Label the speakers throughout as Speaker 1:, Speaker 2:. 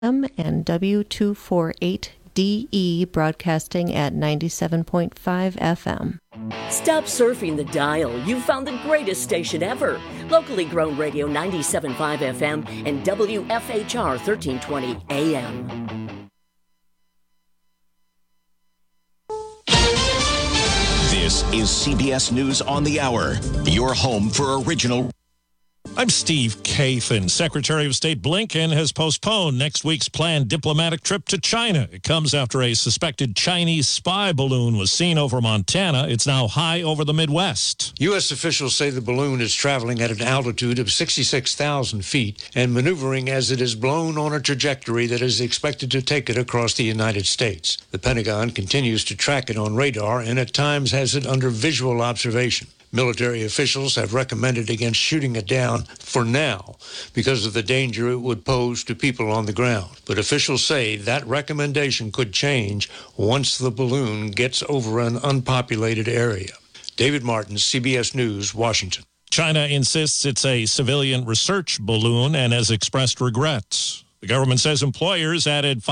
Speaker 1: and W248DE broadcasting at 97.5 FM.
Speaker 2: Stop surfing the dial. You've found the greatest station ever. Locally grown radio 97.5 FM and WFHR 1320 AM.
Speaker 3: This is CBS News on the Hour, your home for original.
Speaker 4: I'm Steve Kathan. Secretary of State Blinken has postponed next week's planned diplomatic trip to China. It comes after a suspected Chinese spy balloon was seen over Montana. It's now high over the Midwest.
Speaker 5: U.S. officials say the balloon is traveling at an altitude of 66,000 feet and maneuvering as it is blown on a trajectory that is expected to take it across the United States. The Pentagon continues to track it on radar and at times has it under visual observation. Military officials have recommended against shooting it down for now because of the danger it would pose to people on the ground. But officials say that recommendation could change once the balloon gets over an unpopulated area. David Martin, CBS News, Washington.
Speaker 4: China insists it's a civilian research balloon and has expressed regrets. The government says employers added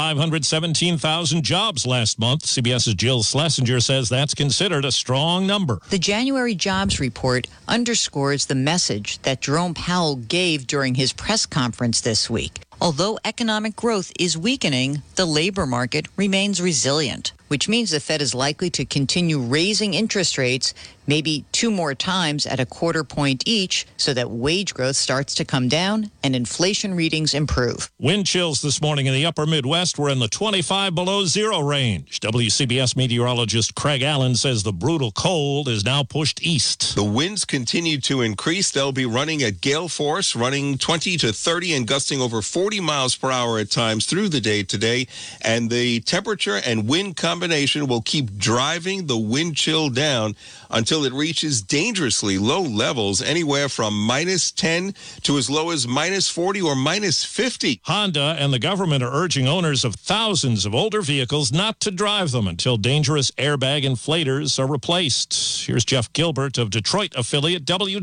Speaker 4: 517,000 jobs last month. CBS's Jill Schlesinger says that's considered a strong number.
Speaker 6: The January jobs report underscores the message that Jerome Powell gave during his press conference this week. Although economic growth is weakening, the labor market remains resilient, which means the Fed is likely to continue raising interest rates maybe 2 more times at a quarter point each so that wage growth starts to come down and inflation readings improve.
Speaker 4: Wind chills this morning in the upper Midwest were in the 25 below zero range. WCBS meteorologist Craig Allen says the brutal cold is now pushed east.
Speaker 7: The winds continue to increase. They'll be running at gale force, running 20 to 30 and gusting over 40 miles per hour at times through the day today. And the temperature and wind combination will keep driving the wind chill down until it reaches dangerously low levels, anywhere from minus 10 to as low as minus 40 or minus 50.
Speaker 4: Honda and the government are urging owners of thousands of older vehicles not to drive them until dangerous airbag inflators are replaced. Here's Jeff Gilbert of Detroit affiliate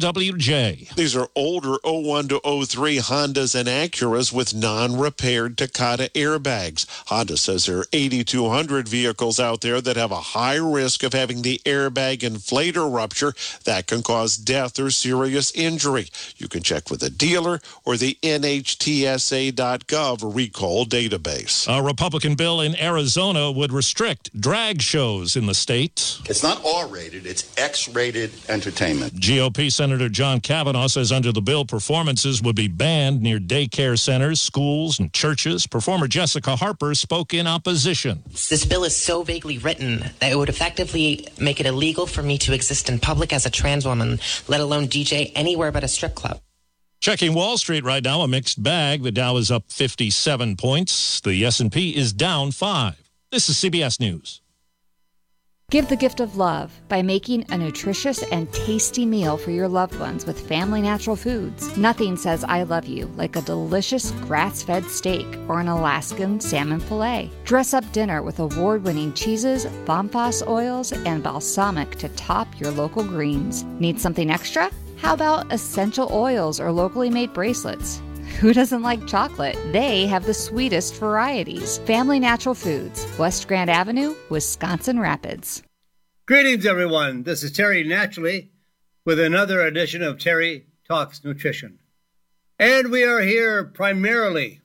Speaker 4: WWJ.
Speaker 8: These are older 01 to 03 Hondas and Acuras with non-repaired Takata airbags. Honda says there are 8,200 vehicles out there that have a high risk of having the airbag inflator rupture that can cause death or serious injury. You can check with a dealer or the NHTSA.gov recall database.
Speaker 4: A Republican bill in Arizona would restrict drag shows in the state.
Speaker 9: It's not R-rated, it's X-rated entertainment.
Speaker 4: GOP Senator John Kavanaugh says under the bill, performances would be banned near daycare centers, schools, and churches. Performer Jessica Harper spoke in opposition.
Speaker 10: This bill is so vaguely written that it would effectively make it illegal for me to exist in public as a trans woman, let alone DJ anywhere but a strip club.
Speaker 4: Checking Wall Street right now, a mixed bag. The Dow is up 57 points. The S&P is down 5. This is CBS News.
Speaker 11: Give the gift of love by making a nutritious and tasty meal for your loved ones with Family Natural Foods. Nothing says I love you like a delicious grass-fed steak or an Alaskan salmon fillet. Dress up dinner with award-winning cheeses, Bonfos oils, and balsamic to top your local greens. Need something extra? How about essential oils or locally made bracelets? Who doesn't like chocolate? They have the sweetest varieties. Family Natural Foods, West Grand Avenue, Wisconsin Rapids.
Speaker 12: Greetings, everyone. This is Terry Naturally with another edition of Terry Talks Nutrition. And we are here primarily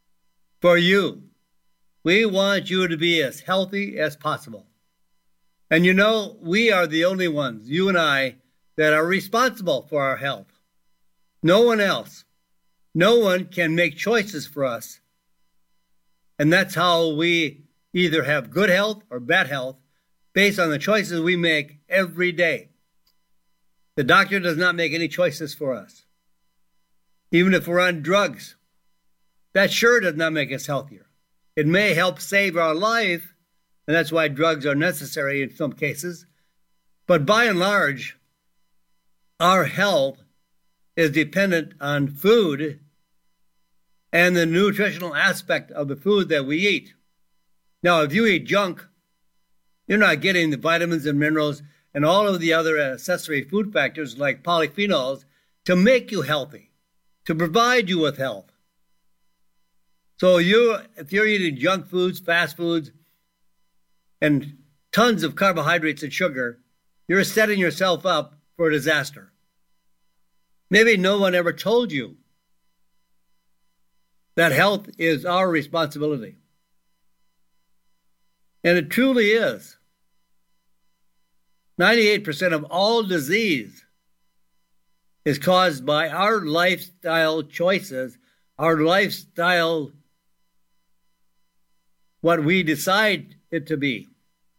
Speaker 12: for you. We want you to be as healthy as possible. And you know, we are the only ones, you and I, that are responsible for our health. No one else. No one can make choices for us. And that's how we either have good health or bad health based on the choices we make every day. The doctor does not make any choices for us. Even if we're on drugs, that sure does not make us healthier. It may help save our life, and that's why drugs are necessary in some cases. But by and large, our health is dependent on food and the nutritional aspect of the food that we eat. Now, if you eat junk, you're not getting the vitamins and minerals and all of the other accessory food factors like polyphenols to make you healthy, to provide you with health. So if you're eating junk foods, fast foods, and tons of carbohydrates and sugar, you're setting yourself up for a disaster. Maybe no one ever told you that health is our responsibility. And it truly is. 98% of all disease is caused by our lifestyle choices, our lifestyle, what we decide it to be.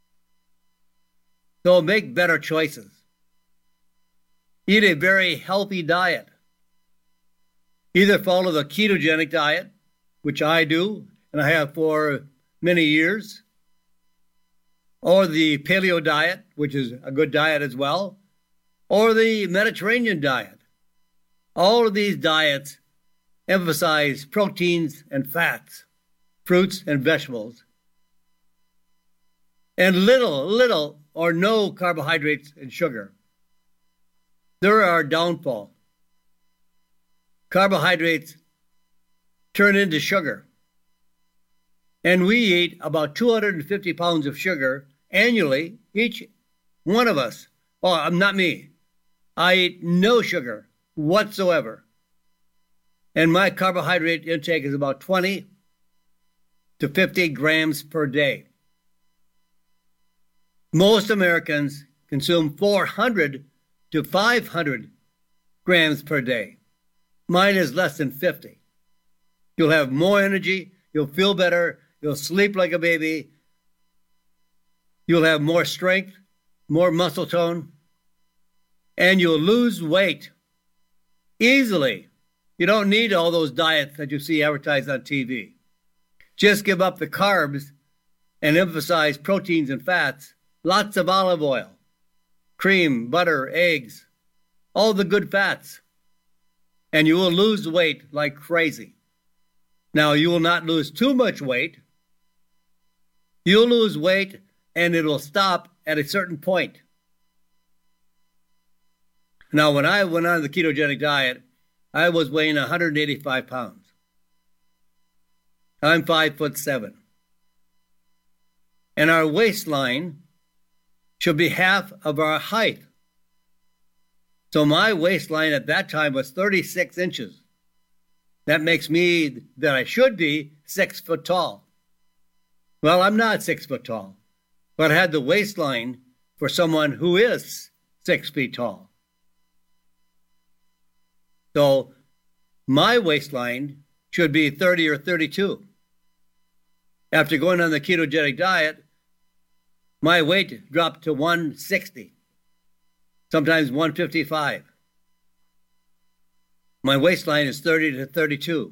Speaker 12: So make better choices. Eat a very healthy diet. Either follow the ketogenic diet, which I do, and I have for many years, or the paleo diet, which is a good diet as well, or the Mediterranean diet. All of these diets emphasize proteins and fats, fruits and vegetables, and little or no carbohydrates and sugar. They're our downfall. Carbohydrates turn into sugar. And we eat about 250 pounds of sugar annually, each one of us. Oh, not me. I eat no sugar whatsoever. And my carbohydrate intake is about 20 to 50 grams per day. Most Americans consume 400 to 500 grams per day. Mine is less than 50. You'll have more energy, you'll feel better, you'll sleep like a baby, you'll have more strength, more muscle tone, and you'll lose weight easily. You don't need all those diets that you see advertised on TV. Just give up the carbs and emphasize proteins and fats, lots of olive oil, cream, butter, eggs, all the good fats, and you will lose weight like crazy. Now, you will not lose too much weight. You'll lose weight, and it will stop at a certain point. Now, when I went on the ketogenic diet, I was weighing 185 pounds. I'm 5'7". And our waistline should be half of our height. So my waistline at that time was 36 inches. That makes me, that I should be, 6 foot tall. Well, I'm not 6 foot tall, but I had the waistline for someone who is 6 feet tall. So my waistline should be 30 or 32. After going on the ketogenic diet, my weight dropped to 160, sometimes 155. My waistline is 30 to 32.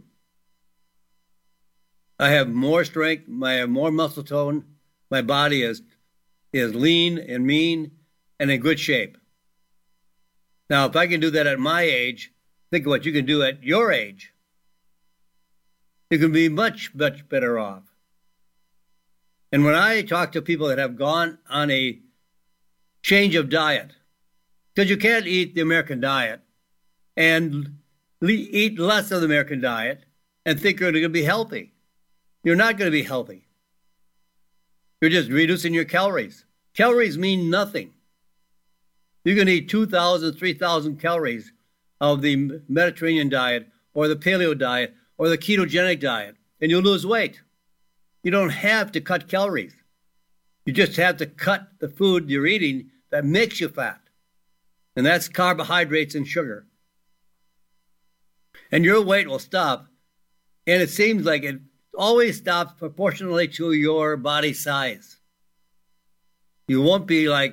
Speaker 12: I have more strength, I have more muscle tone, my body is lean and mean and in good shape. Now, if I can do that at my age, think of what you can do at your age. You can be much, much better off. And when I talk to people that have gone on a change of diet, because you can't eat the American diet and eat less of the American diet and think you're going to be healthy. You're not going to be healthy. You're just reducing your calories. Calories mean nothing. You can eat 2,000, 3,000 calories of the Mediterranean diet or the paleo diet or the ketogenic diet, and you'll lose weight. You don't have to cut calories. You just have to cut the food you're eating that makes you fat. And that's carbohydrates and sugar. And your weight will stop. And it seems like it always stops proportionally to your body size. You won't be like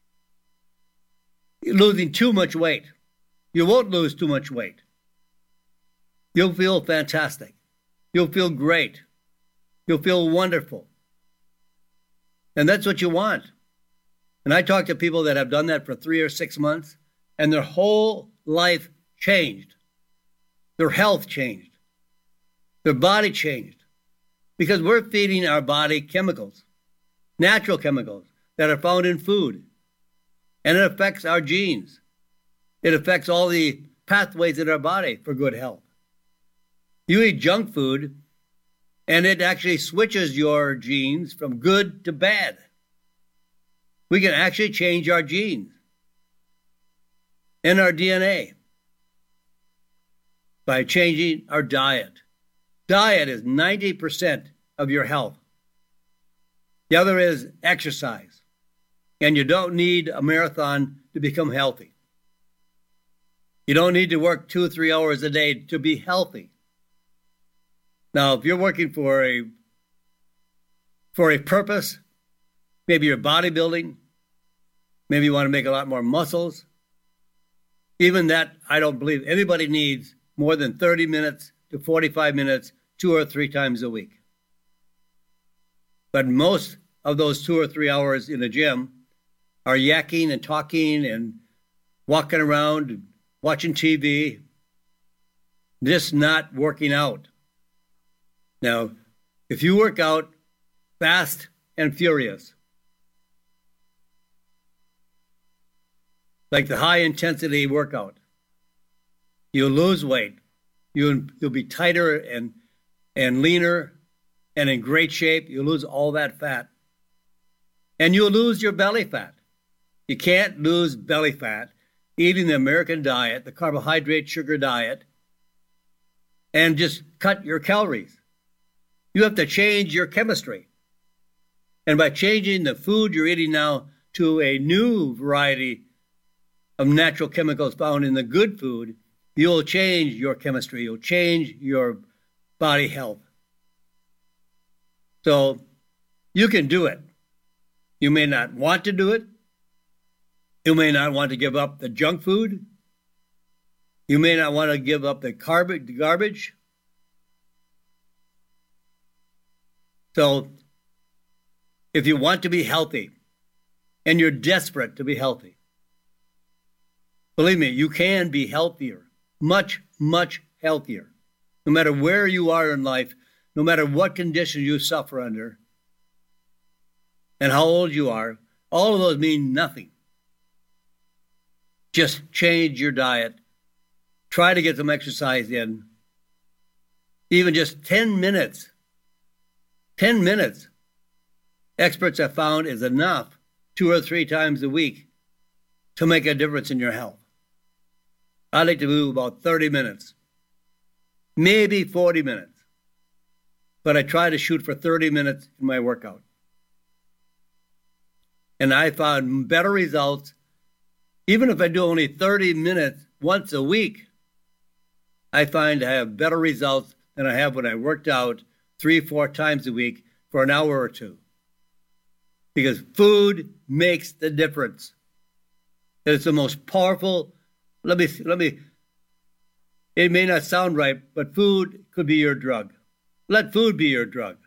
Speaker 12: losing too much weight. You won't lose too much weight. You'll feel fantastic. You'll feel great. You'll feel wonderful. And that's what you want. And I talk to people that have done that for 3 or 6 months, and their whole life changed. Their health changed. Their body changed. Because we're feeding our body chemicals, natural chemicals that are found in food. And it affects our genes. It affects all the pathways in our body for good health. You eat junk food, And it actually switches your genes from good to bad. We can actually change our genes and our DNA by changing our diet. Diet is 90% of your health. The other is exercise. And you don't need a marathon to become healthy. You don't need to work 2 or 3 hours a day to be healthy. Now, if you're working for a purpose, maybe you're bodybuilding, maybe you want to make a lot more muscles, even that, I don't believe anybody needs more than 30 minutes to 45 minutes 2 or 3 times a week. But most of those 2 or 3 hours in the gym are yakking and talking and walking around and watching TV, just not working out. Now, if you work out fast and furious, like the high-intensity workout, you'll lose weight. You'll be tighter and leaner and in great shape. You'll lose all that fat. And you'll lose your belly fat. You can't lose belly fat eating the American diet, the carbohydrate sugar diet, and just cut your calories. You have to change your chemistry. And by changing the food you're eating now to a new variety of natural chemicals found in the good food, you'll change your chemistry. You'll change your body health. So you can do it. You may not want to do it. You may not want to give up the junk food. You may not want to give up the garbage. So if you want to be healthy and you're desperate to be healthy, believe me, you can be healthier, much, much healthier. No matter where you are in life, no matter what condition you suffer under, and how old you are, all of those mean nothing. Just change your diet. Try to get some exercise in. Even just 10 minutes. 10 minutes, experts have found, is enough 2 or 3 times a week to make a difference in your health. I like to do about 30 minutes, maybe 40 minutes. But I try to shoot for 30 minutes in my workout. And I found better results, even if I do only 30 minutes once a week. I find I have better results than I have when I worked out 3 or 4 times a week for an hour or 2. Because food makes the difference. It's the most powerful. Let me. It may not sound right, but food could be your drug. Let food be your drug.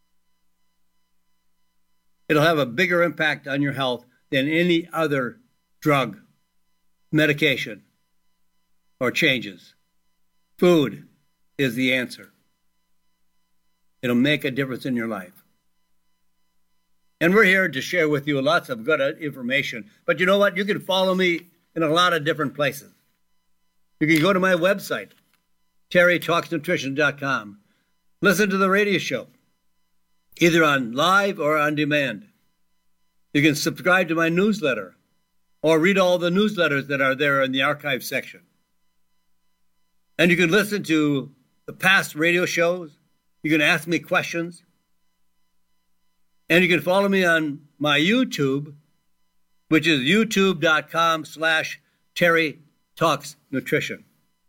Speaker 12: It'll have a bigger impact on your health than any other drug, medication, or changes. Food is the answer. It'll make a difference in your life. And we're here to share with you lots of good information. But you know what? You can follow me in a lot of different places. You can go to my website, terrytalksnutrition.com. Listen to the radio show, either on live or on demand. You can subscribe to my newsletter or read all the newsletters that are there in the archive section. And you can listen to the past radio shows. You can ask me questions. And you can follow me on my YouTube, which is youtube.com/Terry Talks Nutrition.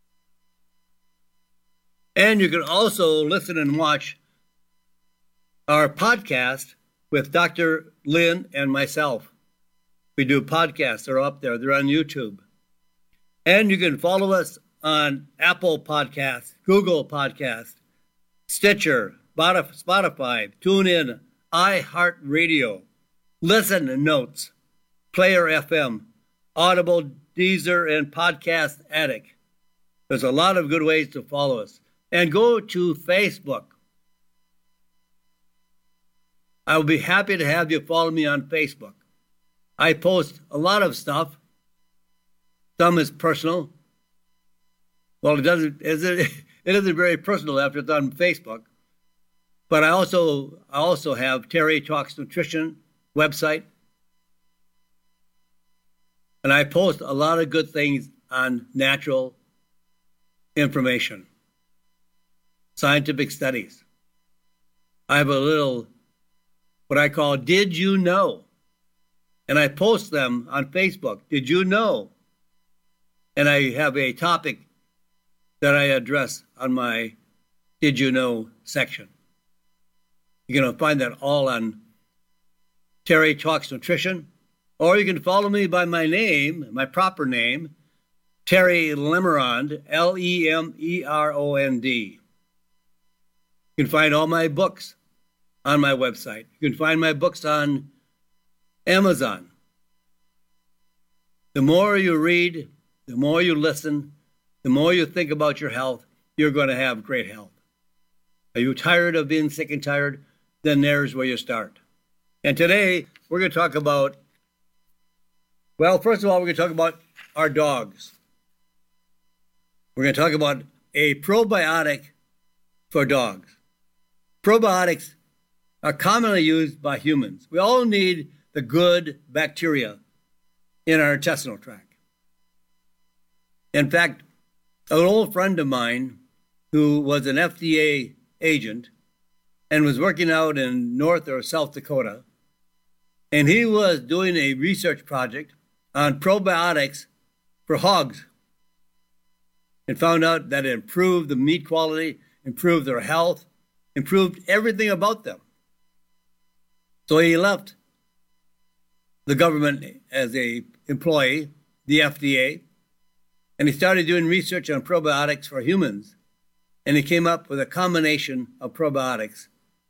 Speaker 12: And you can also listen and watch our podcast with Dr. Lynn and myself. We do podcasts. They're up there. They're on YouTube. And you can follow us on Apple Podcasts, Google Podcasts, Stitcher, Spotify, TuneIn, iHeartRadio, Listen Notes, Player FM, Audible, Deezer, and Podcast Addict. There's a lot of good ways to follow us. And go to Facebook. I will be happy to have you follow me on Facebook. I post a lot of stuff. Some is personal. Well, it isn't very personal after it's on Facebook. But I also have Terry Talks Nutrition website. And I post a lot of good things on natural information, scientific studies. I have a little, what I call Did You Know? And I post them on Facebook. Did you know? And I have a topic that I address on my Did You Know section. You're going to find that all on Terry Talks Nutrition, or you can follow me by my name, my proper name, Terry Lemerond, Lemerond. You can find all my books on my website. You can find my books on Amazon. The more you read, the more you listen, the more you think about your health, you're going to have great health. Are you tired of being sick and tired? Then there's where you start. And today, we're going to talk about, well, first of all, we're going to talk about our dogs. We're going to talk about a probiotic for dogs. Probiotics are commonly used by humans. We all need the good bacteria in our intestinal tract. In fact, an old friend of mine who was an FDA agent and was working out in North or South Dakota, and he was doing a research project on probiotics for hogs and found out that it improved the meat quality, improved their health, improved everything about them. So he left the government as an employee, the FDA, and he started doing research on probiotics for humans. And he came up with a combination of probiotics.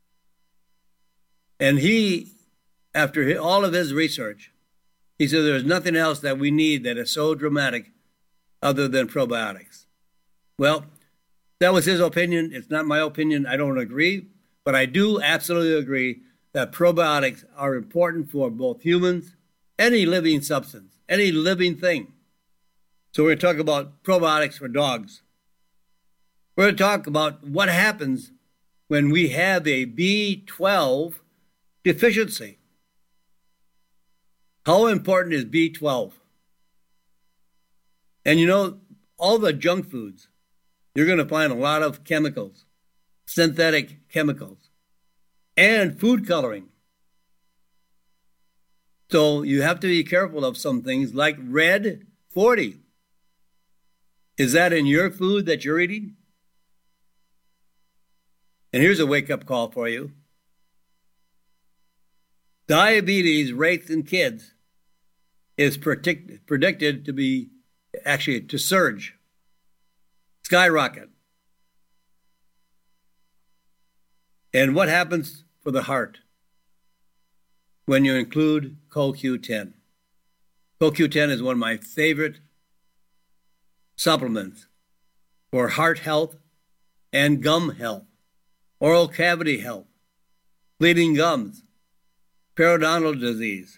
Speaker 12: And he, after all of his research, he said there's nothing else that we need that is so dramatic other than probiotics. Well, that was his opinion. It's not my opinion. I don't agree. But I do absolutely agree that probiotics are important for both humans, any living substance, any living thing. So we're going to talk about probiotics for dogs. We're going to talk about what happens when we have a B12 deficiency. How important is B12? And you know, all the junk foods, you're going to find a lot of chemicals, synthetic chemicals, and food coloring. So you have to be careful of some things like red 40. Is that in your food that you're eating? And here's a wake-up call for you. Diabetes rates in kids is predicted to be, actually, to surge, skyrocket. And what happens for the heart when you include CoQ10? CoQ10 is one of my favorite supplements for heart health and gum health, oral cavity health, bleeding gums, periodontal disease.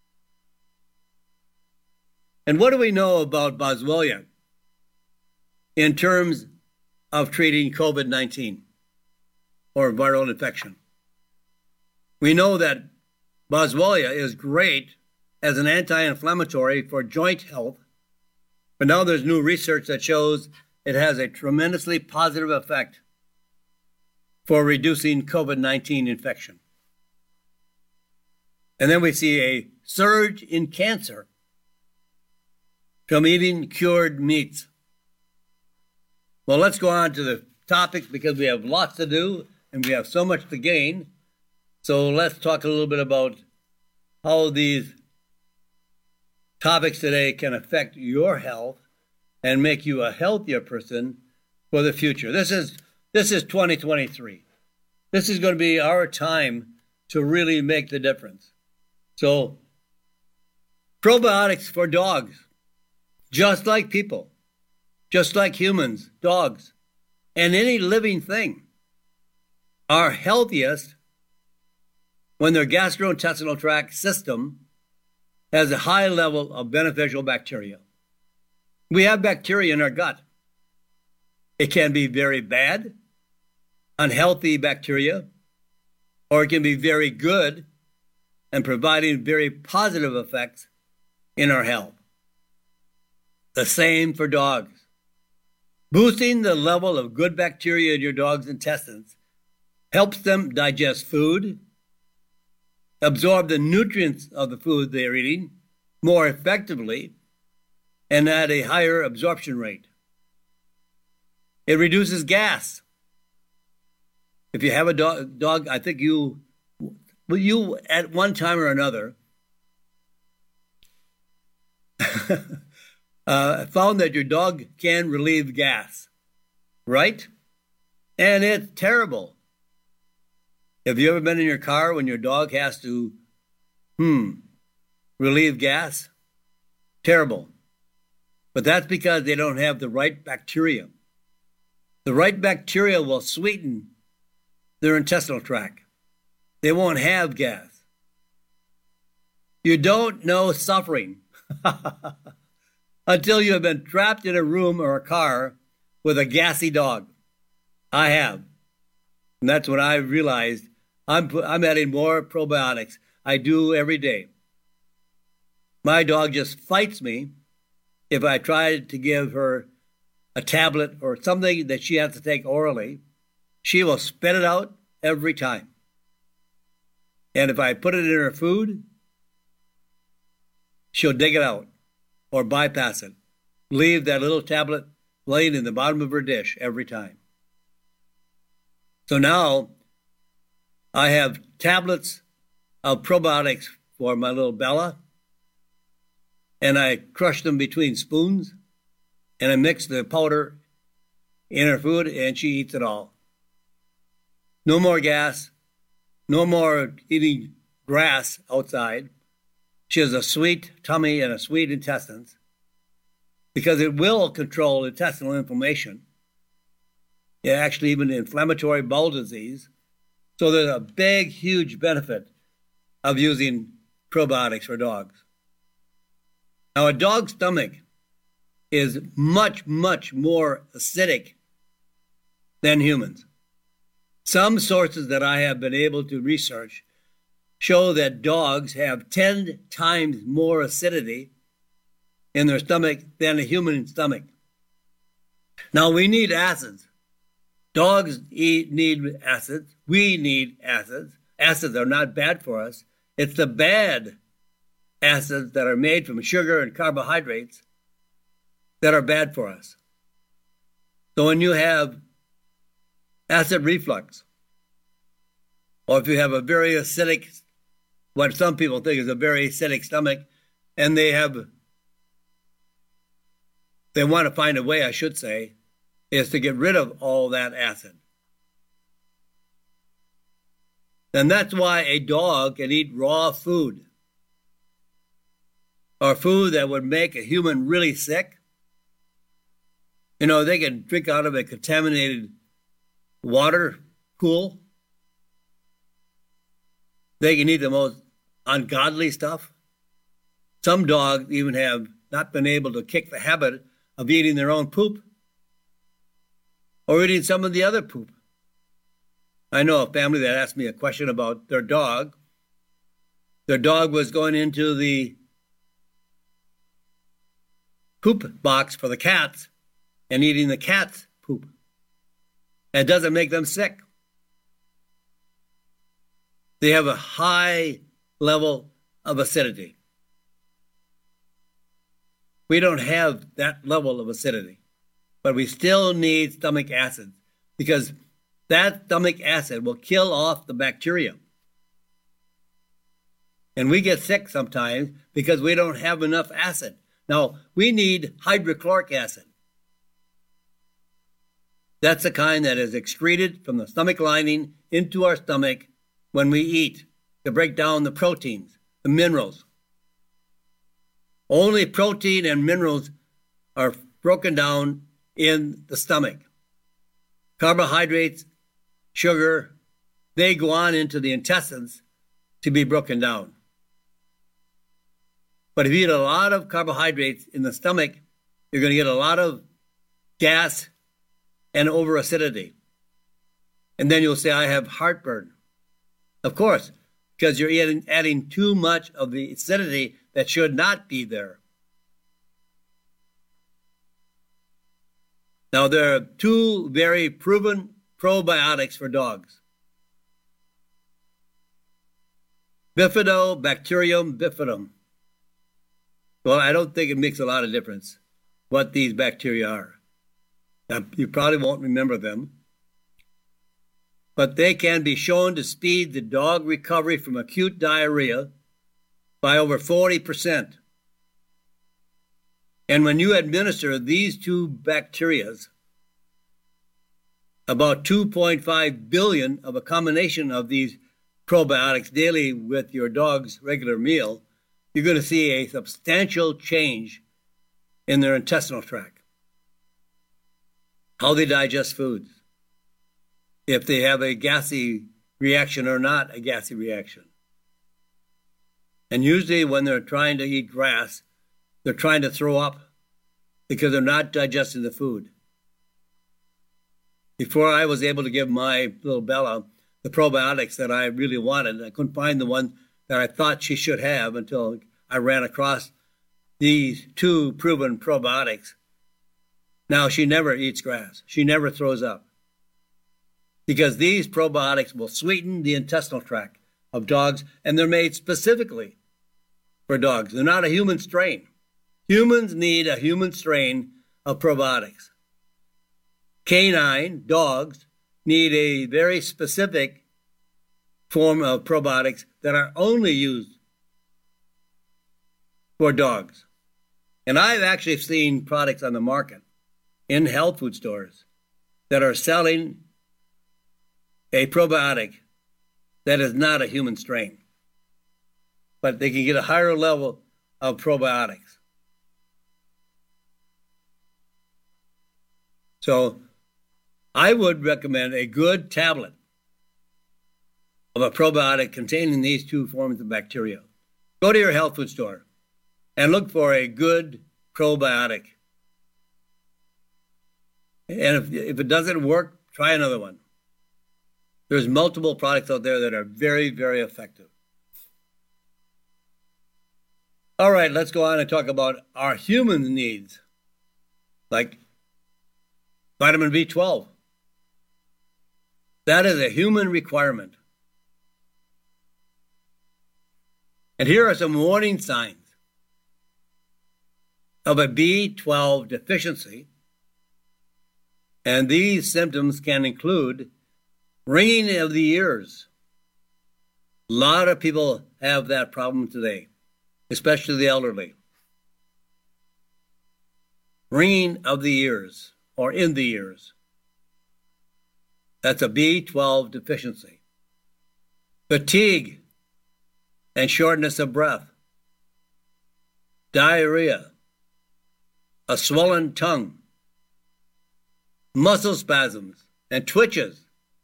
Speaker 12: And what do we know about Boswellia in terms of treating COVID-19 or viral infection? We know that Boswellia is great as an anti-inflammatory for joint health, but now there's new research that shows it has a tremendously positive effect for reducing COVID-19 infection. And then we see a surge in cancer from eating cured meats. Well, let's go on to the topic because we have lots to do and we have so much to gain. So let's talk a little bit about how these topics today can affect your health and make you a healthier person for the future. This is 2023. This is going to be our time to really make the difference. So, probiotics for dogs, just like people, just like humans, dogs, and any living thing, are healthiest when their gastrointestinal tract system has a high level of beneficial bacteria. We have bacteria in our gut. It can be very bad, unhealthy bacteria, or it can be very good and providing very positive effects in our health. The same for dogs. Boosting the level of good bacteria in your dog's intestines helps them digest food, absorb the nutrients of the food they are eating more effectively, and at a higher absorption rate. It reduces gas. If you have a dog, I think you at one time or another found that your dog can relieve gas, right? And it's terrible. Have you ever been in your car when your dog has to, relieve gas? Terrible. But that's because they don't have the right bacteria. The right bacteria will sweeten their intestinal tract. They won't have gas. You don't know suffering until you have been trapped in a room or a car with a gassy dog. I have. And that's when I realized I'm adding more probiotics. I do every day. My dog just fights me if I try to give her a tablet or something that she has to take orally. She will spit it out every time. And if I put it in her food, she'll dig it out or bypass it. Leave that little tablet laying in the bottom of her dish every time. So now I have tablets of probiotics for my little Bella, and I crush them between spoons, and I mix the powder in her food, and she eats it all. No more gas, no more eating grass outside. She has a sweet tummy and a sweet intestines because it will control intestinal inflammation. Yeah, actually even inflammatory bowel disease. So there's a big, huge benefit of using probiotics for dogs. Now, a dog's stomach is much, much more acidic than humans. Some sources that I have been able to research show that dogs have 10 times more acidity in their stomach than a human stomach. Now, we need acids. Dogs need acids. We need acids. Acids are not bad for us. It's the bad acids that are made from sugar and carbohydrates that are bad for us. So when you have acid reflux, or if you have a very acidic, what some people think is a very acidic stomach, and they want to find a way, I should say, is to get rid of all that acid. And that's why a dog can eat raw food, or food that would make a human really sick. You know, they can drink out of a contaminated water pool. They can eat the most ungodly stuff. Some dogs even have not been able to kick the habit of eating their own poop or eating some of the other poop. I know a family that asked me a question about their dog. Their dog was going into the poop box for the cats and eating the cat's poop. It doesn't make them sick. They have a high level of acidity. We don't have that level of acidity, but we still need stomach acid because that stomach acid will kill off the bacteria. And we get sick sometimes because we don't have enough acid. Now, we need hydrochloric acid. That's the kind that is excreted from the stomach lining into our stomach when we eat to break down the proteins, the minerals. Only protein and minerals are broken down in the stomach. Carbohydrates, sugar, they go on into the intestines to be broken down. But if you eat a lot of carbohydrates in the stomach, you're going to get a lot of gas and overacidity. And then you'll say, I have heartburn. Of course, because you're adding too much of the acidity that should not be there. Now, there are two very proven probiotics for dogs. Bifidobacterium bifidum. Well, I don't think it makes a lot of difference what these bacteria are. Now, you probably won't remember them, but they can be shown to speed the dog recovery from acute diarrhea by over 40%. And when you administer these two bacterias, about 2.5 billion of a combination of these probiotics daily with your dog's regular meal, you're going to see a substantial change in their intestinal tract, how they digest foods, if they have a gassy reaction or not a gassy reaction. And usually when they're trying to eat grass, they're trying to throw up because they're not digesting the food. Before I was able to give my little Bella the probiotics that I really wanted, I couldn't find the one that I thought she should have until I ran across these two proven probiotics. Now, she never eats grass. She never throws up. Because these probiotics will sweeten the intestinal tract of dogs, and they're made specifically for dogs. They're not a human strain. Humans need a human strain of probiotics. Canine dogs need a very specific form of probiotics that are only used for dogs. And I've actually seen products on the market in health food stores that are selling a probiotic that is not a human strain, but they can get a higher level of probiotics. So I would recommend a good tablet of a probiotic containing these two forms of bacteria. Go to your health food store and look for a good probiotic. And if it doesn't work, try another one. There's multiple products out there that are very, very effective. All right, let's go on and talk about our human needs, like vitamin B12. That is a human requirement. And here are some warning signs of a B12 deficiency. And these symptoms can include ringing of the ears. A lot of people have that problem today, especially the elderly. Ringing of the ears or in the ears. That's a B12 deficiency. Fatigue and shortness of breath. Diarrhea. A swollen tongue. Muscle spasms and twitches.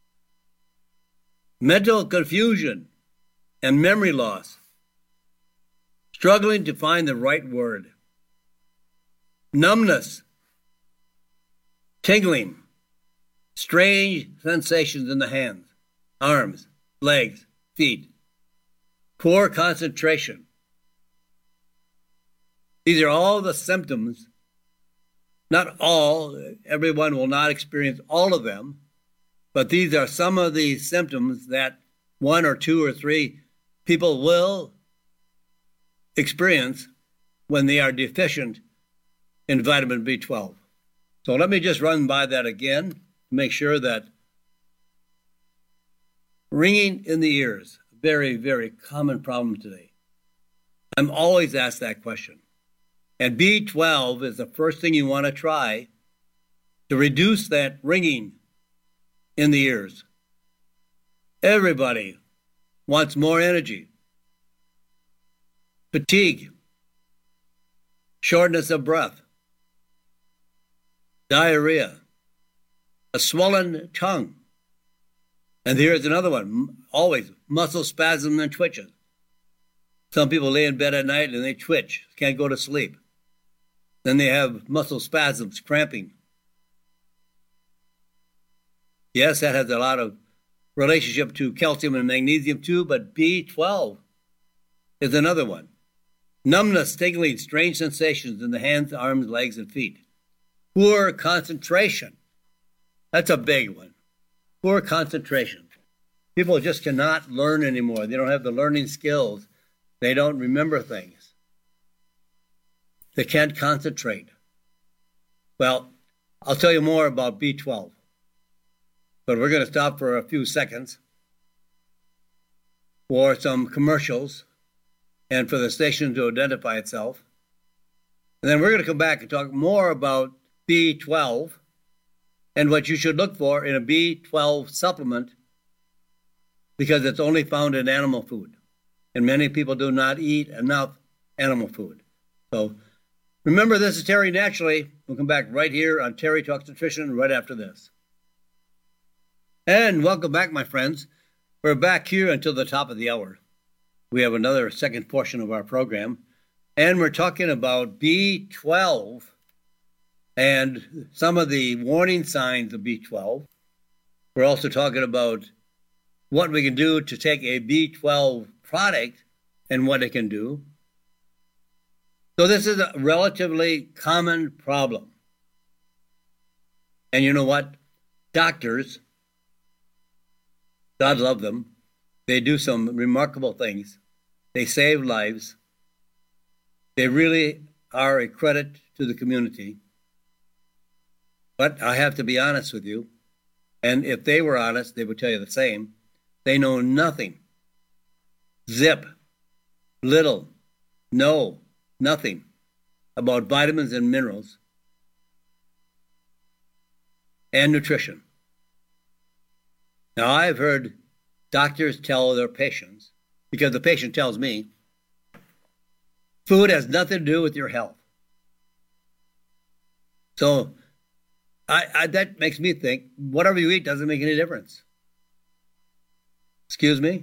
Speaker 12: Mental confusion and memory loss. Struggling to find the right word. Numbness. Tingling. Strange sensations in the hands, arms, legs, feet. Poor concentration. These are all the symptoms. Not all, everyone will not experience all of them, but these are some of the symptoms that one or two or three people will experience when they are deficient in vitamin B12. So let me just run by that again to make sure that ringing in the ears, a very, very common problem today. I'm always asked that question. And B12 is the first thing you want to try to reduce that ringing in the ears. Everybody wants more energy. Fatigue, shortness of breath, diarrhea, a swollen tongue. And here's another one, always muscle spasms and twitches. Some people lay in bed at night and they twitch, can't go to sleep. Then they have muscle spasms, cramping. Yes, that has a lot of relationship to calcium and magnesium too, but B12 is another one. Numbness, tingling, strange sensations in the hands, arms, legs, and feet. Poor concentration. That's a big one. Poor concentration. People just cannot learn anymore. They don't have the learning skills. They don't remember things. They can't concentrate. Well, I'll tell you more about B12. But we're going to stop for a few seconds for some commercials and for the station to identify itself. And then we're going to come back and talk more about B12 and what you should look for in a B12 supplement, because it's only found in animal food. And many people do not eat enough animal food. So remember, this is Terry Naturally. We'll come back right here on Terry Talks Nutrition right after this. And welcome back, my friends. We're back here until the top of the hour. We have another second portion of our program, and we're talking about B12 and some of the warning signs of B12. We're also talking about what we can do to take a B12 product and what it can do. So this is a relatively common problem. And you know what? Doctors, God love them, they do some remarkable things. They save lives. They really are a credit to the community. But I have to be honest with you, and if they were honest, they would tell you the same. They know nothing. Zip. Little. No. Nothing about vitamins and minerals and nutrition. Now, I've heard doctors tell their patients, because the patient tells me, food has nothing to do with your health. So that makes me think, whatever you eat doesn't make any difference. Excuse me?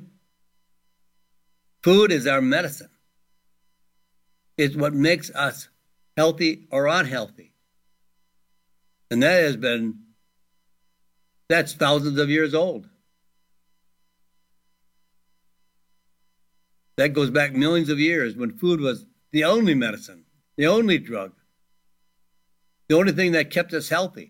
Speaker 12: Food is our medicine. It's what makes us healthy or unhealthy. And that's thousands of years old. That goes back millions of years when food was the only medicine, the only drug, the only thing that kept us healthy.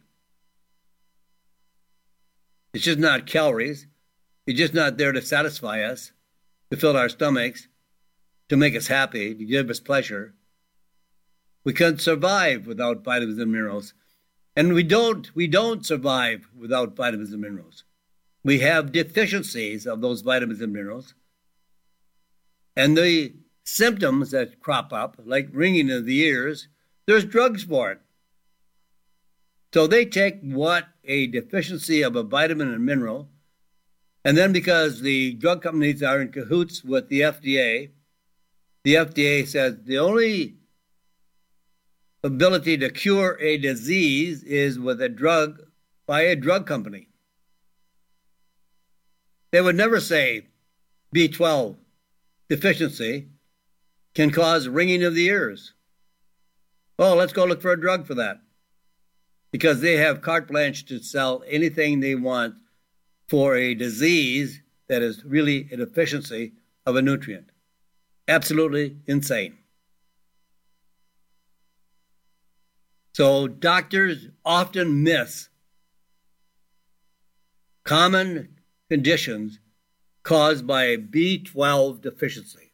Speaker 12: It's just not calories. It's just not there to satisfy us, to fill our stomachs, to make us happy, to give us pleasure. We couldn't survive without vitamins and minerals. And we don't survive without vitamins and minerals. We have deficiencies of those vitamins and minerals. And the symptoms that crop up, like ringing of the ears, there's drugs for it. So they take what a deficiency of a vitamin and mineral, and then because the drug companies are in cahoots with the FDA says the only ability to cure a disease is with a drug by a drug company. They would never say B12 deficiency can cause ringing of the ears. Oh, let's go look for a drug for that. Because they have carte blanche to sell anything they want for a disease that is really a deficiency of a nutrient. Absolutely insane. So doctors often miss common conditions caused by a B12 deficiency.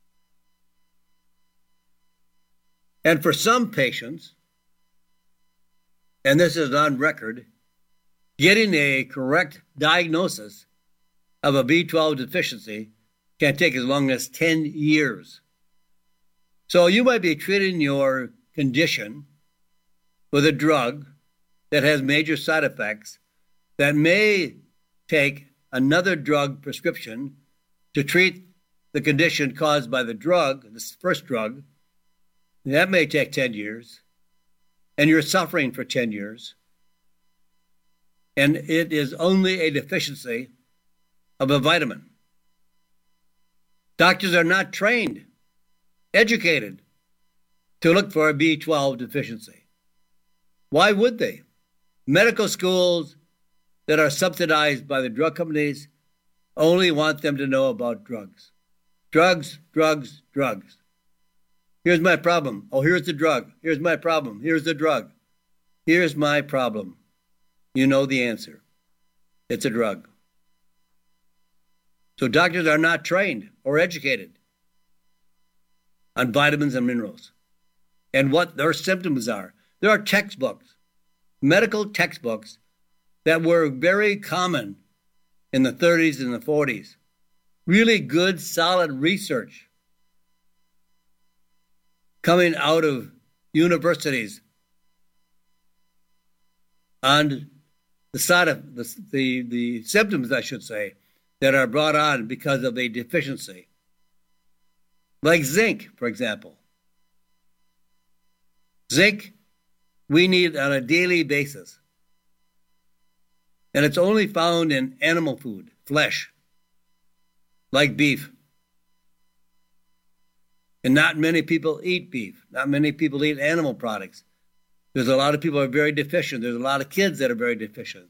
Speaker 12: And for some patients, and this is on record, getting a correct diagnosis of a B12 deficiency can take as long as 10 years. So you might be treating your condition with a drug that has major side effects that may take another drug prescription to treat the condition caused by the drug, this first drug. That may take 10 years, and you're suffering for 10 years. And it is only a deficiency of a vitamin. Doctors are not trained, educated to look for a B12 deficiency. Why would they? Medical schools that are subsidized by the drug companies only want them to know about drugs. Drugs, drugs, drugs. Here's my problem. Oh, here's the drug. Here's my problem. Here's the drug. Here's my problem. You know the answer. It's a drug. So doctors are not trained or educated on vitamins and minerals and what their symptoms are. There are textbooks, medical textbooks, that were very common in the 30s and the 40s. Really good, solid research coming out of universities on the side of the symptoms, I should say, that are brought on because of a deficiency. Like zinc, for example. Zinc we need on a daily basis. And it's only found in animal food, flesh, like beef. And not many people eat beef. Not many people eat animal products. There's a lot of people who are very deficient. There's a lot of kids that are very deficient.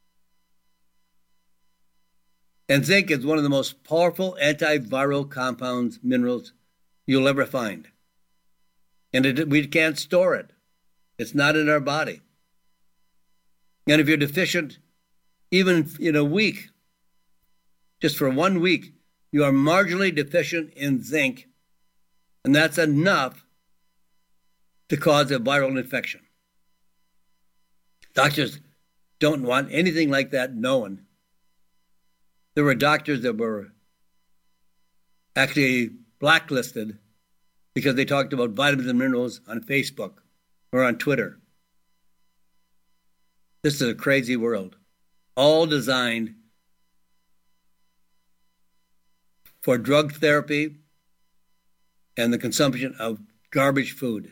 Speaker 12: And zinc is one of the most powerful antiviral compounds, minerals you'll ever find. And we can't store it. It's not in our body. And if you're deficient, even in a week, just for 1 week, you are marginally deficient in zinc, and that's enough to cause a viral infection. Doctors don't want anything like that known. There were doctors that were actually blacklisted because they talked about vitamins and minerals on Facebook or on Twitter. This is a crazy world, all designed for drug therapy and the consumption of garbage food.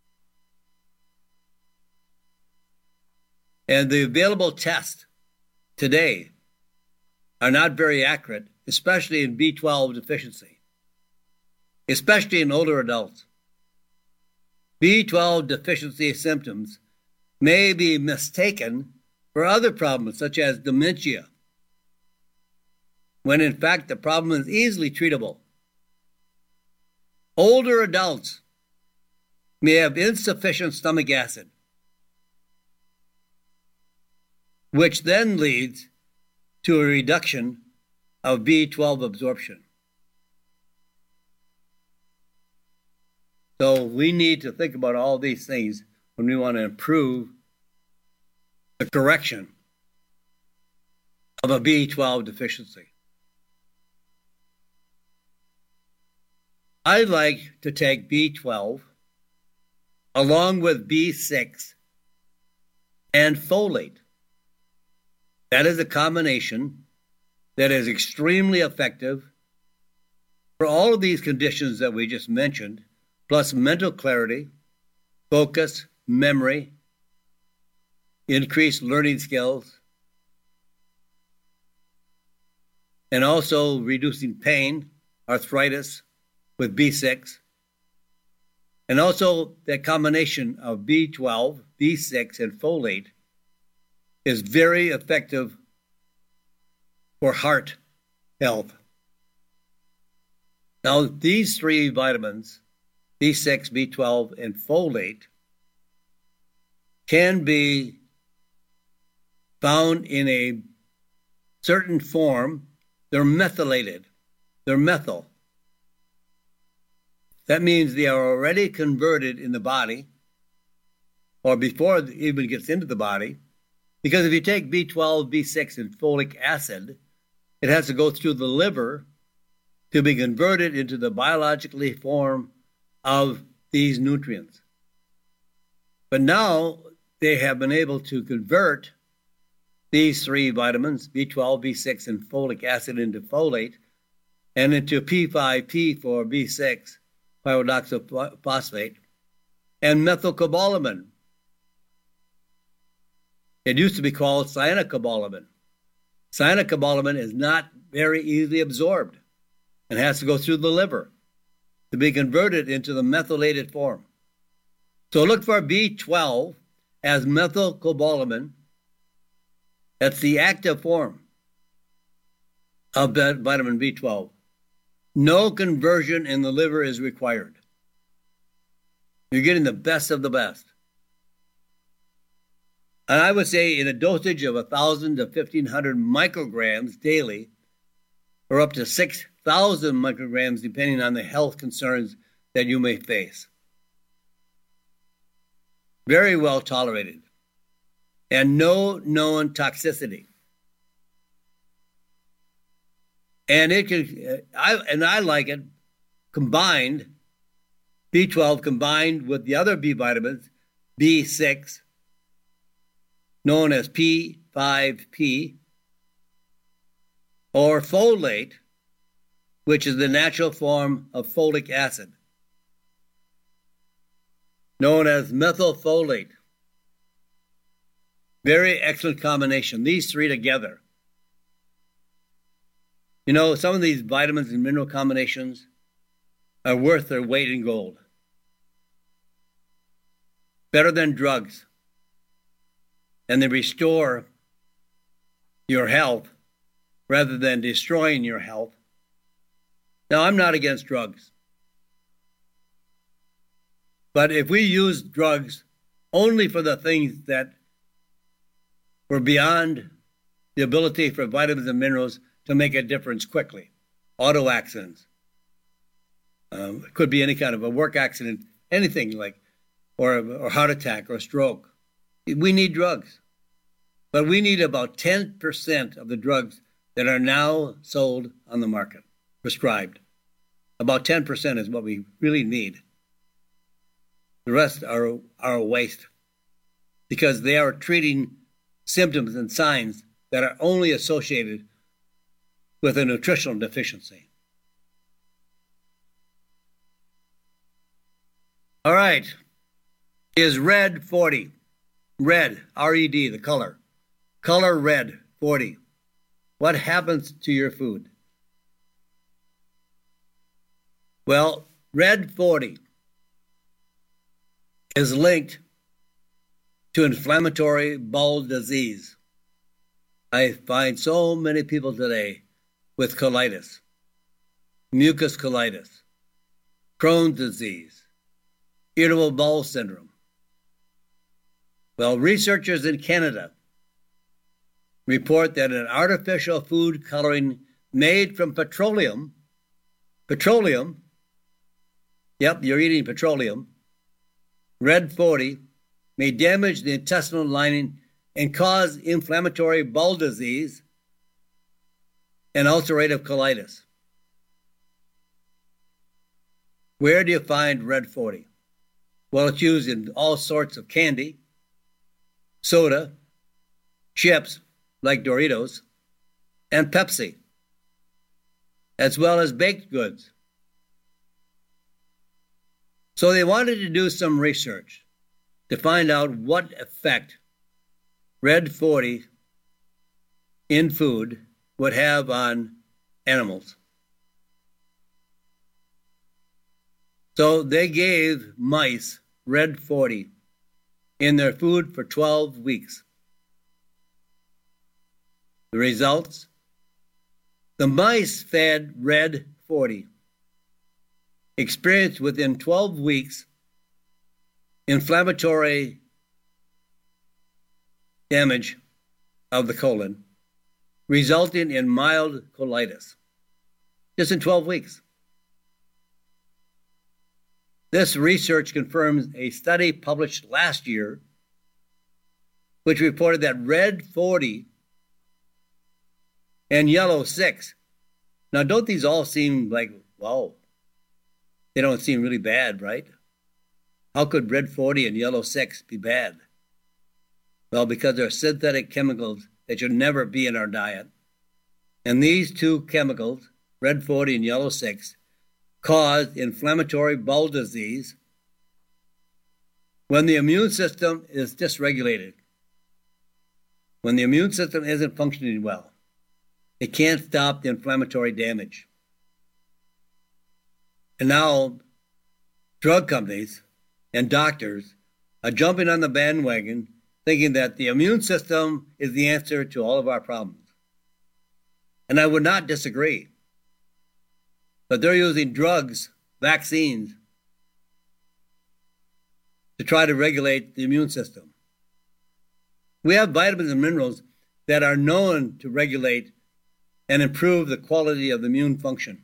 Speaker 12: And the available tests today are not very accurate, especially in B12 deficiency, especially in older adults. B12 deficiency symptoms may be mistaken for other problems such as dementia, when in fact the problem is easily treatable. Older adults may have insufficient stomach acid, which then leads to a reduction of B12 absorption. So we need to think about all these things when we want to improve the correction of a B12 deficiency. I like to take B12 along with B6 and folate. That is a combination that is extremely effective for all of these conditions that we just mentioned, plus mental clarity, focus, memory, increased learning skills, and also reducing pain, arthritis with B6, and also that combination of B12, B6, and folate is very effective for heart health. Now, these three vitamins, B6, B12, and folate, can be found in a certain form. They're methylated. They're methyl. That means they are already converted in the body, or before it even gets into the body, because if you take B12, B6, and folic acid, it has to go through the liver to be converted into the biologically form of these nutrients. But now they have been able to convert these three vitamins, B12, B6, and folic acid, into folate and into P5P for B6, pyridoxal phosphate, and methylcobalamin. It used to be called cyanocobalamin. Cyanocobalamin is not very easily absorbed and has to go through the liver to be converted into the methylated form. So look for B12 as methylcobalamin. That's the active form of vitamin B12. No conversion in the liver is required. You're getting the best of the best. And I would say in a dosage of 1,000 to 1,500 micrograms daily, or up to 6,000 micrograms, depending on the health concerns that you may face. Very well tolerated. And no known toxicity. And it can, I like it combined, B12 combined with the other B vitamins, B6, known as P5P, or folate, which is the natural form of folic acid, known as methylfolate. Very excellent combination, these three together. You know, some of these vitamins and mineral combinations are worth their weight in gold. Better than drugs. And they restore your health rather than destroying your health. Now, I'm not against drugs. But if we use drugs only for the things that were beyond the ability for vitamins and minerals to make a difference quickly, auto accidents, it could be any kind of a work accident, anything like, or heart attack or stroke. We need drugs. But we need about 10% of the drugs that are now sold on the market, prescribed. About 10% is what we really need. The rest are a waste because they are treating symptoms and signs that are only associated with a nutritional deficiency. All right. Is red 40. Red, R-E-D, the color. Color red 40. What happens to your food? Well, red 40 is linked to inflammatory bowel disease. I find so many people today with colitis, mucus colitis, Crohn's disease, irritable bowel syndrome. Well, researchers in Canada report that an artificial food coloring made from petroleum, yep, you're eating petroleum, red 40, may damage the intestinal lining and cause inflammatory bowel disease and ulcerative colitis. Where do you find red 40? Well, it's used in all sorts of candy, soda, chips like Doritos, and Pepsi, as well as baked goods. So they wanted to do some research to find out what effect red 40 in food would have on animals. So they gave mice red 40 in their food for 12 weeks. The results? The mice fed red 40 experienced within 12 weeks inflammatory damage of the colon, resulting in mild colitis, just in 12 weeks. This research confirms a study published last year, which reported that red 40 and yellow 6. Now, don't these all seem like, wow, they don't seem really bad, right? How could red 40 and yellow 6 be bad? Well, because they're synthetic chemicals that should never be in our diet. And these two chemicals, red 40 and yellow 6, cause inflammatory bowel disease when the immune system is dysregulated. When the immune system isn't functioning well, it can't stop the inflammatory damage. And now, drug companies and doctors are jumping on the bandwagon thinking that the immune system is the answer to all of our problems. And I would not disagree. But they're using drugs, vaccines, to try to regulate the immune system. We have vitamins and minerals that are known to regulate and improve the quality of the immune function.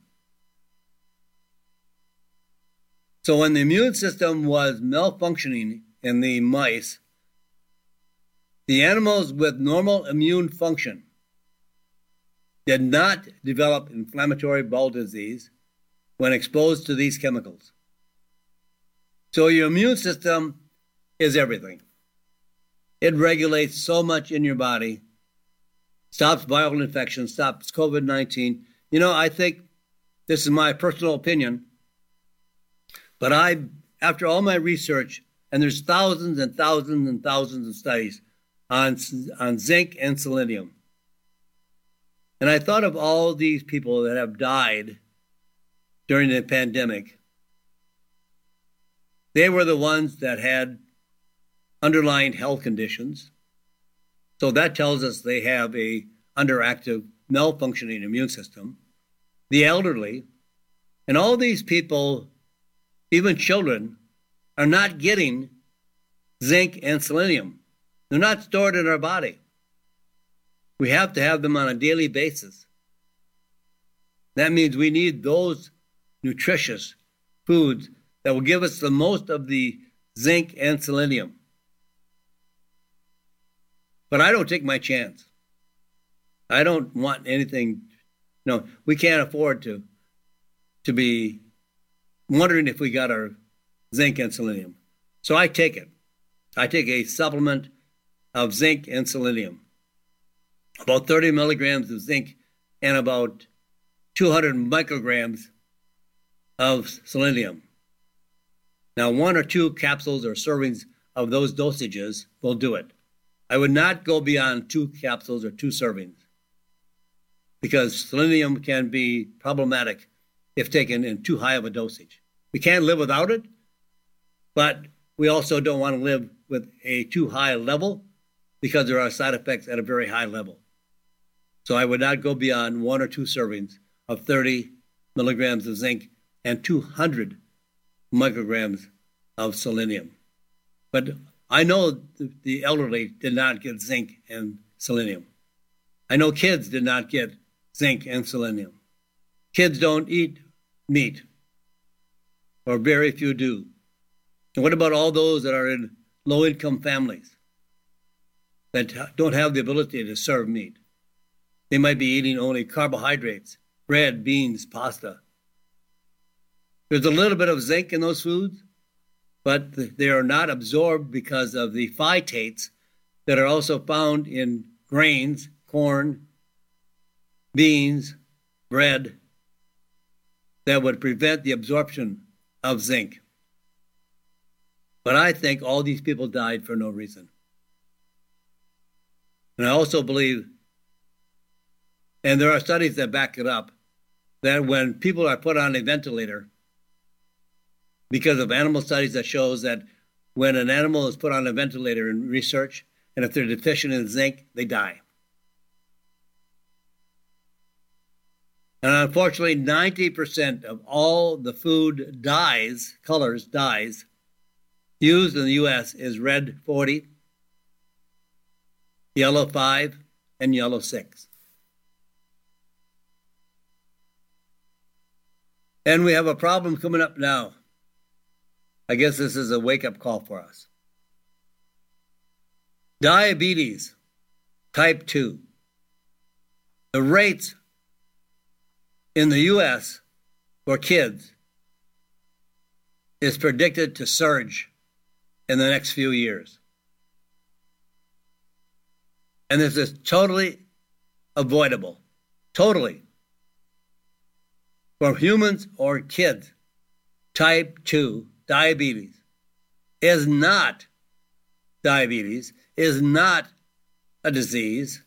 Speaker 12: So when the immune system was malfunctioning in the mice, the animals with normal immune function did not develop inflammatory bowel disease when exposed to these chemicals. So your immune system is everything. It regulates so much in your body, stops viral infections, stops COVID-19. You know, I think this is my personal opinion, but after all my research, and there's thousands and thousands and thousands of studies on zinc and selenium, and I thought of all these people that have died during the pandemic. They were the ones that had underlying health conditions. So that tells us they have a underactive, malfunctioning immune system. The elderly, and all these people, even children, are not getting zinc and selenium. They're not stored in our body. We have to have them on a daily basis. That means we need those nutritious foods that will give us the most of the zinc and selenium. But I don't take my chance. I don't want anything. No, we can't afford to be wondering if we got our zinc and selenium. So I take it. I take a supplement of zinc and selenium. About 30 milligrams of zinc and about 200 micrograms of selenium. Now, 1 or 2 capsules or servings of those dosages will do it. I would not go beyond 2 capsules or 2 servings because selenium can be problematic if taken in too high of a dosage. We can't live without it, but we also don't want to live with a too high level because there are side effects at a very high level. So I would not go beyond 1 or 2 servings of 30 milligrams of zinc and 200 micrograms of selenium. But I know the elderly did not get zinc and selenium. I know kids did not get zinc and selenium. Kids don't eat meat, or very few do. And what about all those that are in low-income families that don't have the ability to serve meat? They might be eating only carbohydrates, bread, beans, pasta. There's a little bit of zinc in those foods, but they are not absorbed because of the phytates that are also found in grains, corn, beans, bread, that would prevent the absorption of zinc. But I think all these people died for no reason. And I also believe, and there are studies that back it up, that when people are put on a ventilator, because of animal studies that shows that when an animal is put on a ventilator in research, and if they're deficient in zinc, they die. And unfortunately, 90% of all the food dyes, colors, dyes, used in the U.S. is red 40, yellow 5, and yellow 6. And we have a problem coming up now. I guess this is a wake-up call for us. Diabetes, type 2. The rates in the U.S. for kids is predicted to surge in the next few years. And this is totally avoidable. Totally. For humans or kids, type 2 diabetes is not diabetes, is not a disease.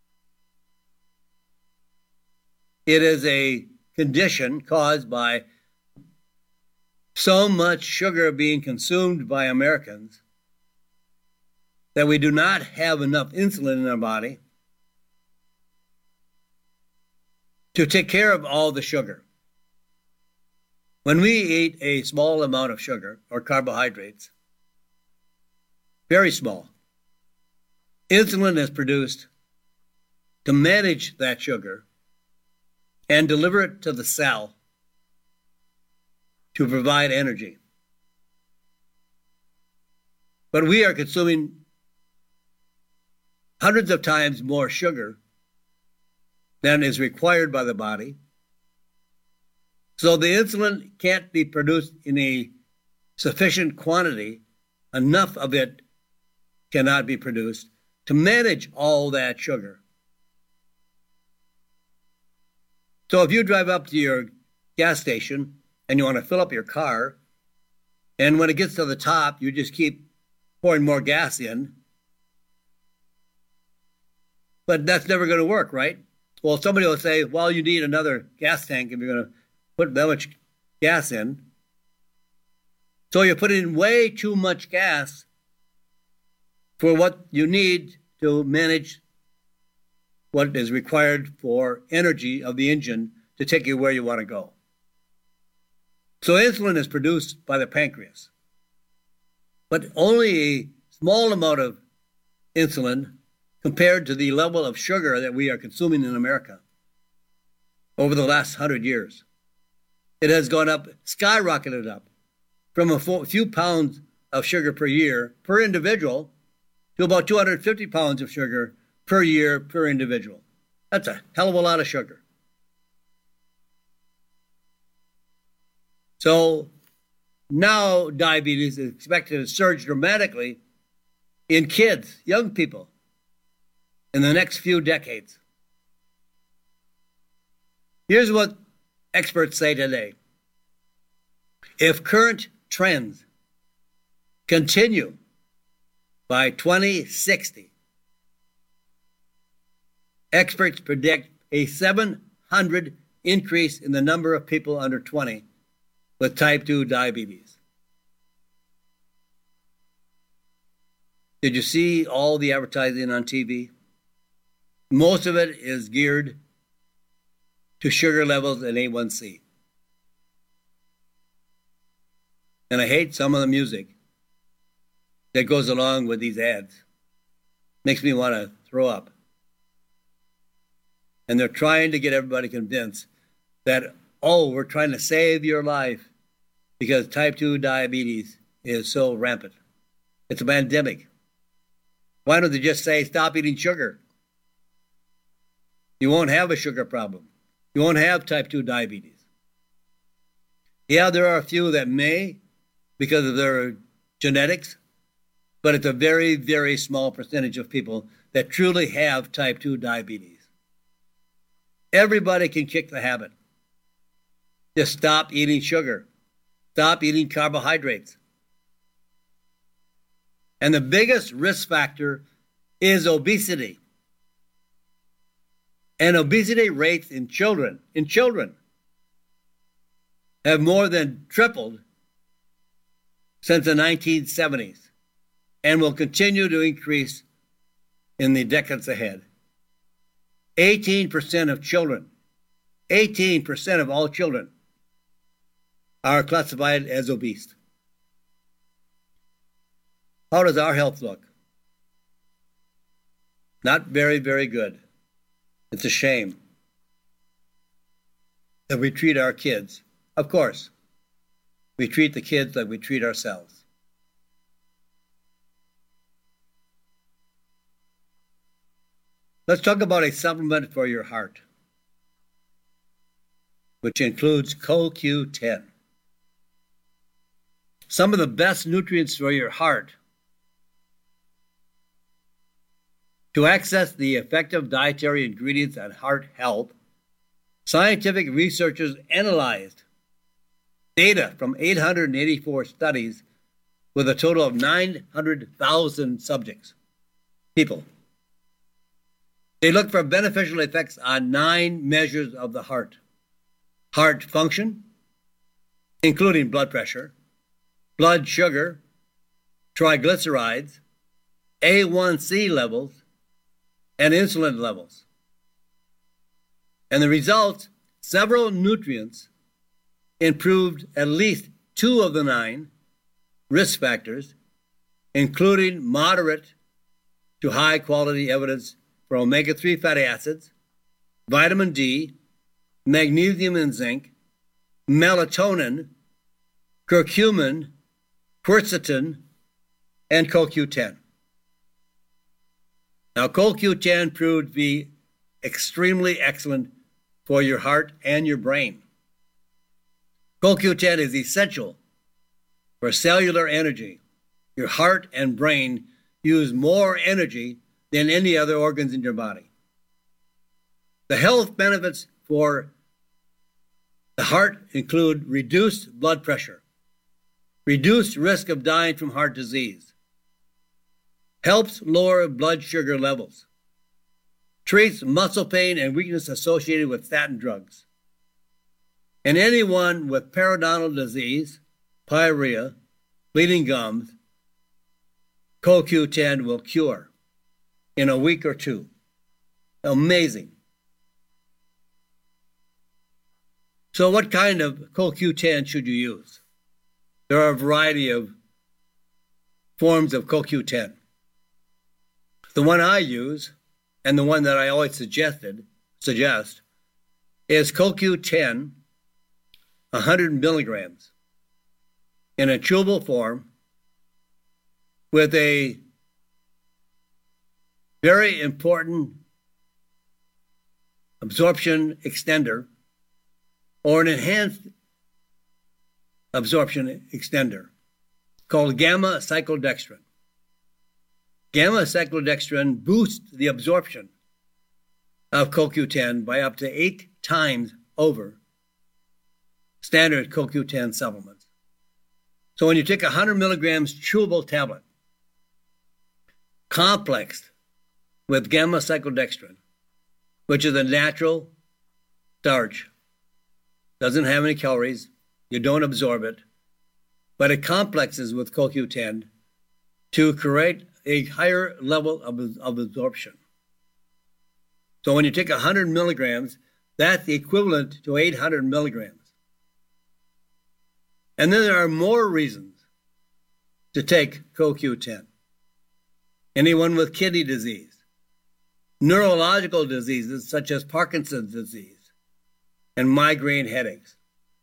Speaker 12: It is a condition caused by so much sugar being consumed by Americans that we do not have enough insulin in our body. to take care of all the sugar. When we eat a small amount of sugar or carbohydrates, very small, insulin is produced to manage that sugar and deliver it to the cell to provide energy. But we are consuming hundreds of times more sugar than is required by the body. So the insulin can't be produced in a sufficient quantity. Enough of it cannot be produced to manage all that sugar. So if you drive up to your gas station and you want to fill up your car, and when it gets to the top, you just keep pouring more gas in, but that's never going to work, right? Well, somebody will say, well, you need another gas tank if you're going to put that much gas in. So you're putting in way too much gas for what you need to manage what is required for energy of the engine to take you where you want to go. So insulin is produced by the pancreas, but only a small amount of insulin compared to the level of sugar that we are consuming in America over the last 100 years. It has gone up, skyrocketed up, from a few pounds of sugar per year per individual to about 250 pounds of sugar per year per individual. That's a hell of a lot of sugar. So now diabetes is expected to surge dramatically in kids, young people, in the next few decades. Here's what experts say today. If current trends continue by 2060, experts predict a 700 increase in the number of people under 20 with type 2 diabetes. Did you see all the advertising on TV? Most of it is geared to sugar levels and A1C. And I hate some of the music that goes along with these ads. Makes me want to throw up. And they're trying to get everybody convinced that, oh, we're trying to save your life because type 2 diabetes is so rampant. It's a pandemic. Why don't they just say, stop eating sugar? You won't have a sugar problem. You won't have type 2 diabetes. Yeah, there are a few that may because of their genetics, but it's a very, very small percentage of people that truly have type 2 diabetes. Everybody can kick the habit. Just stop eating sugar. Stop eating carbohydrates. And the biggest risk factor is obesity. And obesity rates in children have more than tripled since the 1970s and will continue to increase in the decades ahead. 18% of children, 18% of all children are classified as obese. How does our health look? Not very, very good. It's a shame that we treat our kids. Of course, we treat the kids like we treat ourselves. Let's talk about a supplement for your heart, which includes CoQ10. Some of the best nutrients for your heart. To access the effective dietary ingredients on heart health, scientific researchers analyzed data from 884 studies with a total of 900,000 subjects, people. They looked for beneficial effects on 9 measures of the heart. Heart function, including blood pressure, blood sugar, triglycerides, A1C levels, and insulin levels. And the results, several nutrients improved at least 2 of the 9 risk factors, including moderate to high quality evidence for omega-3 fatty acids, vitamin D, magnesium and zinc, melatonin, curcumin, quercetin, and CoQ10. Now, CoQ10 proved to be extremely excellent for your heart and your brain. CoQ10 is essential for cellular energy. Your heart and brain use more energy than any other organs in your body. The health benefits for the heart include reduced blood pressure, reduced risk of dying from heart disease, helps lower blood sugar levels, treats muscle pain and weakness associated with statin drugs. And anyone with periodontal disease, pyorrhea, bleeding gums, CoQ10 will cure in a week or 2. Amazing. So what kind of CoQ10 should you use? There are a variety of forms of CoQ10. The one I use, and the one that I always suggest, is CoQ10 100 milligrams in a chewable form with a very important absorption extender or an enhanced absorption extender called gamma-cyclodextrin. Gamma-cyclodextrin boosts the absorption of CoQ10 by up to 8 times over standard CoQ10 supplements. So when you take 100 milligrams chewable tablet, complexed with gamma-cyclodextrin, which is a natural starch, doesn't have any calories, you don't absorb it, but it complexes with CoQ10 to create a higher level of absorption. So when you take 100 milligrams, that's the equivalent to 800 milligrams. And then there are more reasons to take CoQ10. Anyone with kidney disease, neurological diseases such as Parkinson's disease, and migraine headaches.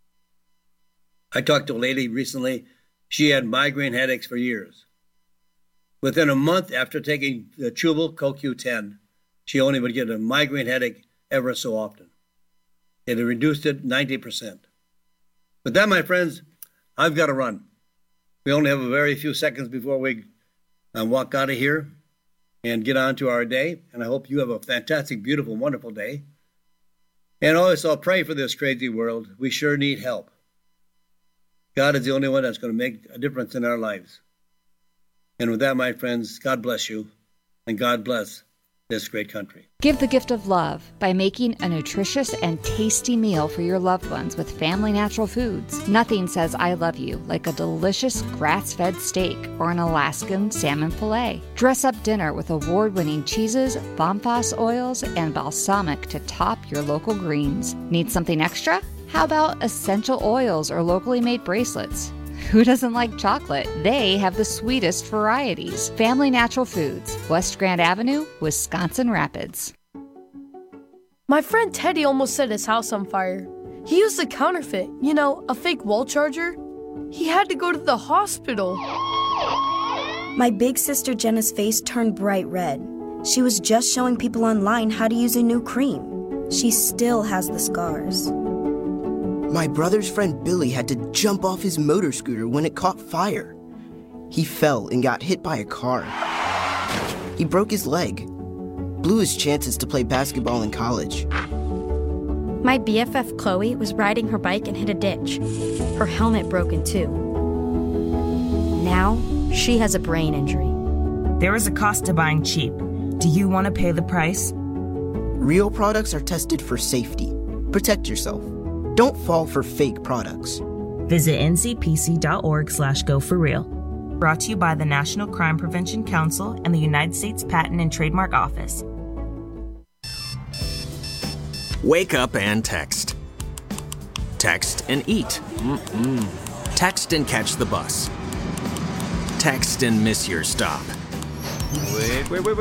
Speaker 12: I talked to a lady recently, she had migraine headaches for years. Within a month after taking the chewable CoQ10, she only would get a migraine headache ever so often. It had reduced it 90%. But that, my friends, I've got to run. We only have a very few seconds before we walk out of here and get on to our day. And I hope you have a fantastic, beautiful, wonderful day. And also pray for this crazy world. We sure need help. God is the only one that's going to make a difference in our lives. And with that, my friends, God bless you, and God bless this great country.
Speaker 11: Give the gift of love by making a nutritious and tasty meal for your loved ones with Family Natural Foods. Nothing says I love you like a delicious grass-fed steak or an Alaskan salmon fillet. Dress up dinner with award-winning cheeses, Bombas oils, and balsamic to top your local greens. Need something extra? How about essential oils or locally made bracelets? Who doesn't like chocolate? They have the sweetest varieties. Family Natural Foods, West Grand Avenue, Wisconsin Rapids.
Speaker 13: My friend Teddy almost set his house on fire. He used a counterfeit, a fake wall charger. He had to go to the hospital.
Speaker 14: My big sister Jenna's face turned bright red. She was just showing people online how to use a new cream. She still has the scars.
Speaker 15: My brother's friend Billy had to jump off his motor scooter when it caught fire. He fell and got hit by a car. He broke his leg, blew his chances to play basketball in college.
Speaker 16: My BFF Chloe was riding her bike and hit a ditch. Her helmet broke in two. Now, she has a brain injury.
Speaker 17: There is a cost to buying cheap. Do you want to pay the price?
Speaker 15: Real products are tested for safety. Protect yourself. Don't fall for fake products.
Speaker 17: Visit ncpc.org/go4real. Brought to you by the National Crime Prevention Council and the United States Patent and Trademark Office.
Speaker 18: Wake up and text. Text and eat. Text and catch the bus. Text and miss your stop.
Speaker 19: Wait.